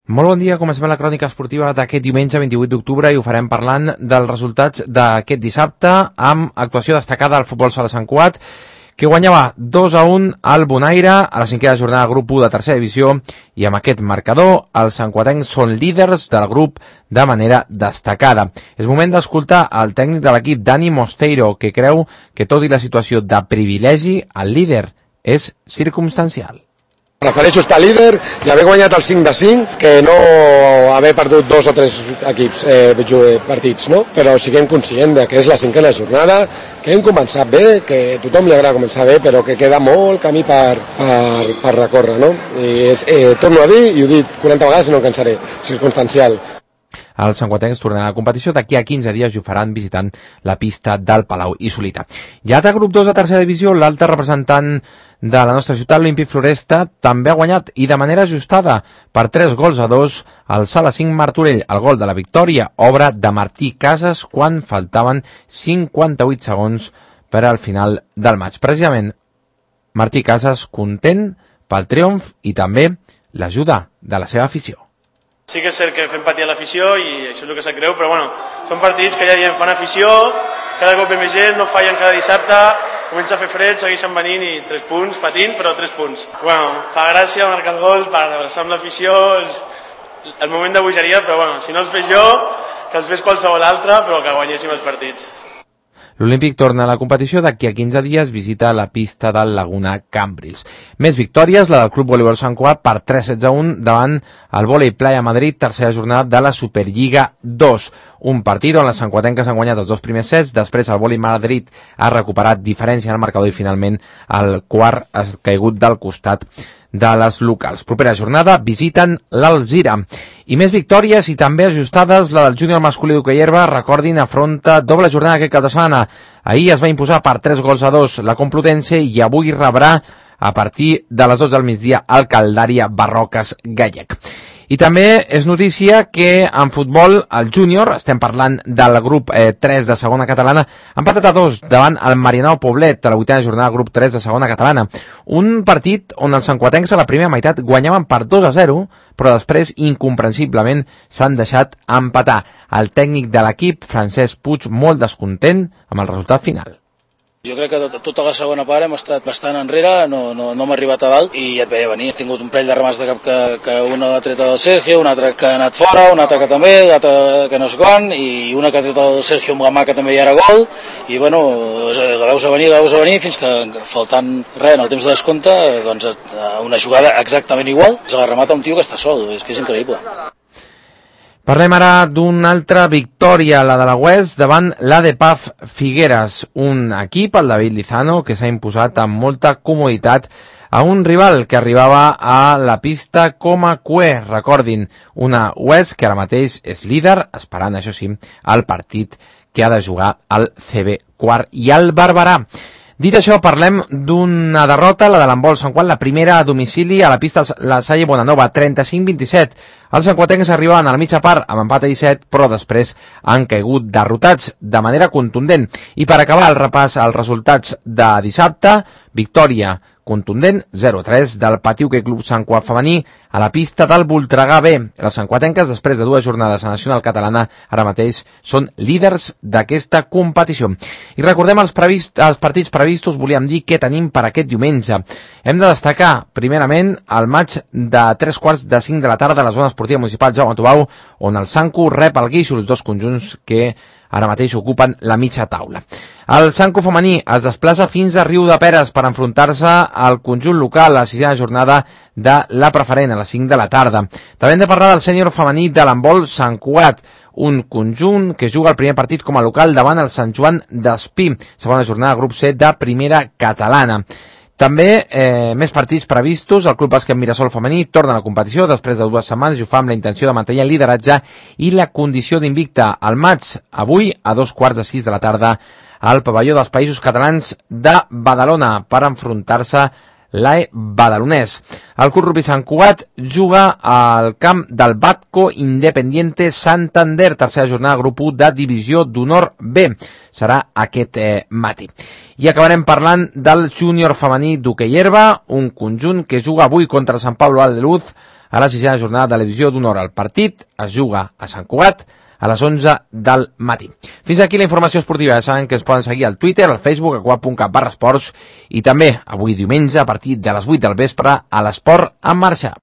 Molt bon dia, comencem la crònica esportiva d'aquest diumenge 28 d'octubre i ho farem parlant dels resultats d'aquest dissabte amb actuació destacada al futbol sala Sant Cugat, que guanyava 2-1 al Bonaire a la cinquena jornada del grup 1 de tercera divisió, i amb aquest marcador els santcuatencs són líders del grup de manera destacada. És moment d'escoltar el tècnic de l'equip, Dani Mosteiro, que creu que tot i la situació de privilegi, el líder és circumstancial. Prefereixo estar líder i haver guanyat el 5-5 que no haver perdut 2 o 3 equips partits, no? Però siguem conscients que és la cinquena jornada, que hem començat bé, que a tothom li agrada començar bé, però que queda molt camí per recórrer, no? I torno a dir, i ho he dit 40 vegades i no em cansaré, circumstancial. Els santcuatencs tornaran a la competició d'aquí a 15 dies i ho faran visitant la pista del Palau i Solita. I altre grup 2 de tercera divisió, l'altre representant de la nostra ciutat, l'Olímpic Floresta, també ha guanyat i de manera ajustada per 3-2 al Sala 5 Martorell. El gol de la victòria, obra de Martí Casas, quan faltaven 58 segons per al final del maig. Precisament, Martí Casas content pel triomf i també l'ajuda de la seva afició. Sí que és cert que fem patir a l'afició i això és el que sap greu, però bueno, són partits que ja diem, fan afició, cada cop ve més gent, no fallen cada dissabte, comença a fer fred, segueixen venint i 3 punts, patint, però 3 punts. Bueno, fa gràcia marcar el gol per abraçar amb l'afició, és el moment de bogeria, però bueno, si no els fes jo, que els fes qualsevol altre, però que guanyéssim els partits. L'Olímpic torna a la competició d'aquí a 15 dies, visita la pista del Laguna Cambrils. Més victòries, la del Club Voleibol Sant Cugat per 3-16 davant el Volei Playa Madrid, tercera jornada de la Superliga 2. Un partit on les santcuatenques han guanyat els 2 primers sets, després el Volei Madrid ha recuperat diferència en el marcador i finalment el quart ha caigut del costat de les locals. Propera jornada visiten l'Alzira. I més victòries i també ajustades, la del júnior masculí d'hoquei herba, recordin, afronta doble jornada aquest cap de setmana. Ahir es va imposar per 3-2 la Complutense i avui rebrà a partir de les 12 del migdia el Caldària Barroques Gallec. I també és notícia que en futbol el júnior, estem parlant del grup 3 de segona catalana, ha empatat a 2 davant el Marianao Poblet a la 8a jornada del grup 3 de segona catalana. Un partit on els santcuatencs a la primera meitat guanyaven per 2-0, però després incomprensiblement s'han deixat empatar. El tècnic de l'equip, Francesc Puig, molt descontent amb el resultat final. Jo crec que tota la segona part hem estat bastant enrere, no hem arribat a dalt i ja et veia venir. He tingut un parell de remats de cap que una ha tret del Sergio, una altra que ha anat fora, una altra que també, l'altra que no sé quan, i una que ha tret el Sergio amb la mà que també hi era gol, i bueno, la veus a venir fins que faltant res en el temps de descompte, doncs una jugada exactament igual, se la remata un tio que està sol, és que és increïble. Parlem ara d'una altra victòria, la de la West, davant l'ADPAF Figueres, un equip, el David Lizano, que s'ha imposat amb molta comoditat a un rival que arribava a la pista com a cué. Recordin, una West que ara mateix és líder, esperant, això sí, el partit que ha de jugar al CB Quart i al Barberà. Dit això, parlem d'una derrota, la de l'handbol Sant Cugat, la primera a domicili a la pista La Salle Bonanova, 35-27. Els santcuatencs arribaven a la mitja part amb empat a 17, però després han caigut derrotats de manera contundent. I per acabar el repàs als resultats de dissabte, victòria contundent, 0-3 del Patí Hoquei Club Sant Cugat femení a la pista del Voltregà B. Les santcuatenques, després de 2 jornades a Nacional Catalana, ara mateix són líders d'aquesta competició. I recordem els partits previstos, volíem dir què tenim per aquest diumenge. Hem de destacar, primerament, el maig de 3:45 de la tarda a la zona esportiva municipal Jaume Tubau, on el Sanco rep el Guíxols, 2 conjunts que ara mateix ocupen la mitja taula. El Sanco femení es desplaça fins a Riu de Peres per enfrontar-se al conjunt local a la 6a jornada de la preferent a les 5 de la tarda. També hem de parlar del sènior femení de l'handbol Sant Cugat, un conjunt que juga el primer partit com a local davant el Sant Joan d'Espí, segona jornada grup C de primera catalana. També més partits previstos. El Club Bàsquet Mirasol femení torna a la competició després de 2 setmanes i ho fa amb la intenció de mantenir el lideratge i la condició d'invicte al maig, avui a 2:45 de la tarda al pavelló dels Països Catalans de Badalona per enfrontar-se l'AE Badalonès. El Club Rugby Sant Cugat juga al camp del Batco Independiente Santander, tercera jornada grup 1 de divisió d'honor B. Serà aquest matí. I acabarem parlant del júnior femení d'hoquei herba, un conjunt que juga avui contra Sant Pablo Aldeluz a la 6a jornada de la divisió d'honor. El partit es juga a Sant Cugat a les 11 del matí. Fins aquí la informació esportiva. Ja saben que ens poden seguir al Twitter, al Facebook, a cugat.cat/esports i també avui diumenge a partir de les 8 del vespre a l'Esport en Marxa.